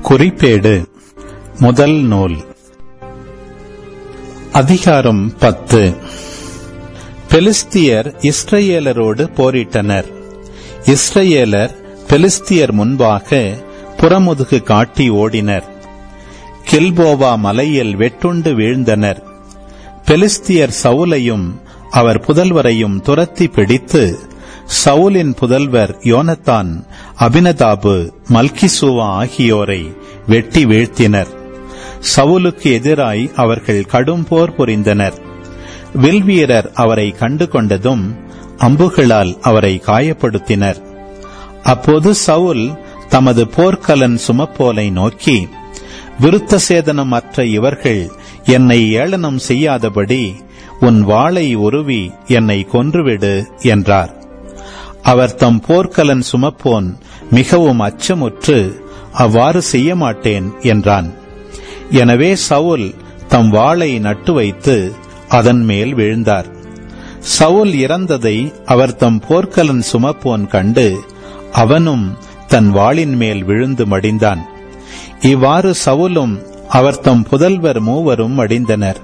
குறிப்பேடு முதல் நூல் அதிகாரம் 10. பெலிஸ்தியர் இஸ்ரயேலரோடு போரிட்டனர். இஸ்ரயேலர் பெலிஸ்தியர் முன்பாக புறமுதுகு காட்டி ஓடினர். கில்போவா மலையில் வெட்டுண்டு வீழ்ந்தனர். பெலிஸ்தியர் சவுலையும் அவர் புதல்வரையும் துரத்தி பிடித்து சவுலின் புதல்வர் யோனத்தான், அபினதாபு, மல்கிசூவா ஆகியோரை வெட்டி வீழ்த்தினர். சவுலுக்கு எதிராய் அவர்கள் கடும் போர் புரிந்தனர். வில்வீரர் அவரை கண்டு கொண்டதும் அம்புகளால் அவரை காயப்படுத்தினர். அப்போது சவுல் தமது போர்க்கலன் சுமப்போலை நோக்கி, விருத்த சேதனம் அற்ற இவர்கள் என்னை ஏளனம் செய்யாதபடி உன் வாளை உருவி என்னை கொன்றுவிடு என்றார். அவர் தம் போர்க்கலன் சுமப்போன் மிகவும் அச்சமுற்று அவ்வாறு செய்ய மாட்டேன் என்றான். எனவே சவுல் தம் வாளை நட்டு வைத்து அதன் மேல் விழுந்தார். சவுல் இறந்ததை அவர் தம் போர்க்கலன் சுமப்போன் கண்டு அவனும் தன் வாளின் மேல் விழுந்து மடிந்தான். இவ்வாறு சவுலும் அவர் தம் புதல்வர் மூவரும் மடிந்தனர்.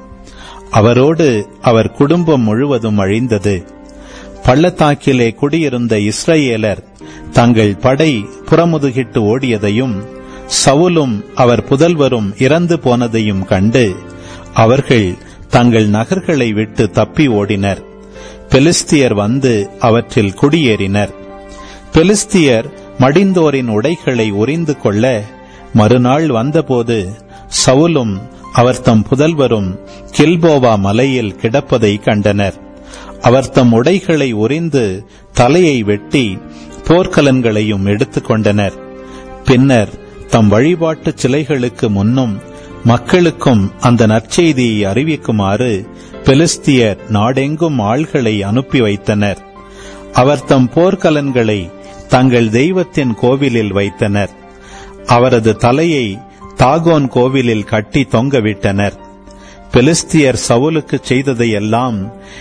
அவரோடு அவர் குடும்பம் முழுவதும் அழிந்தது. பள்ளத்தாக்கிலே குடியிருந்த இஸ்ரயேலர் தங்கள் படை புறமுதுகிட்டு ஓடியதையும் சவுலும் அவர் புதல்வரும் இறந்து போனதையும் கண்டு அவர்கள் தங்கள் நகர்களை விட்டு தப்பி ஓடினர். பெலிஸ்தியர் வந்து அவற்றில் குடியேறினர். பெலிஸ்தியர் மடிந்தோரின் உடைகளை உரிந்து கொள்ள மறுநாள் வந்தபோது சவுலும் அவர் தம் புதல்வரும் கில்போவா மலையில் கிடப்பதை கண்டனர். அவர் தம் உடைகளை உரிந்து தலையை வெட்டி போர்க்கலன்களையும் எடுத்துக் கொண்டனர். பின்னர் தம் வழிபாட்டு சிலைகளுக்கு முன்னும் மக்களுக்கும் அந்த நற்செய்தியை அறிவிக்குமாறு பெலிஸ்தியர் நாடெங்கும் ஆள்களை அனுப்பி வைத்தனர். அவர் தம் போர்க்கலன்களை தங்கள் தெய்வத்தின் கோவிலில் வைத்தனர். அவரது தலையை தாகோன் கோவிலில் கட்டி தொங்கவிட்டனர். பெலிஸ்தியர் சவுலுக்கு செய்ததையெல்லாம்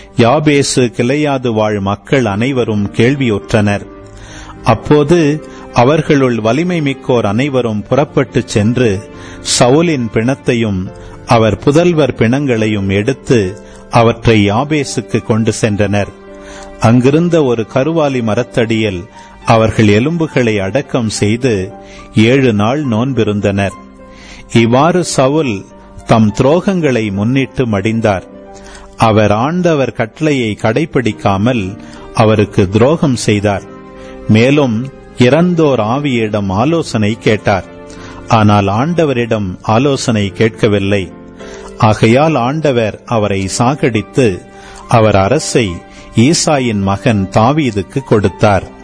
யாபேசு கிளையாது வாழ் மக்கள் அனைவரும் கேள்வியுற்றனர். அப்போது அவர்களுள் வலிமை மிக்கோர் அனைவரும் புறப்பட்டு சென்று சவுலின் பிணத்தையும் அவர் புதல்வர் பிணங்களையும் எடுத்து அவற்றை யாபேசுக்கு கொண்டு சென்றனர். அங்கிருந்த ஒரு கருவாலி மரத்தடியில் அவர்கள் எலும்புகளை அடக்கம் செய்து 7 நாள் நோன்பிருந்தனர். இவ்வாறு சவுல் தம் துரோகங்களை முன்னிட்டு மடிந்தார். அவர் ஆண்டவர் கட்டளையை கடைபிடிக்காமல் அவருக்கு துரோகம் செய்தார். மேலும் இறந்தோர் ஆவியிடம் ஆலோசனை கேட்டார். ஆனால் ஆண்டவரிடம் ஆலோசனை கேட்கவில்லை. ஆகையால் ஆண்டவர் அவரை சாகடித்து அவர் அரசை ஈசாயின் மகன் தாவீதுக்கு கொடுத்தார்.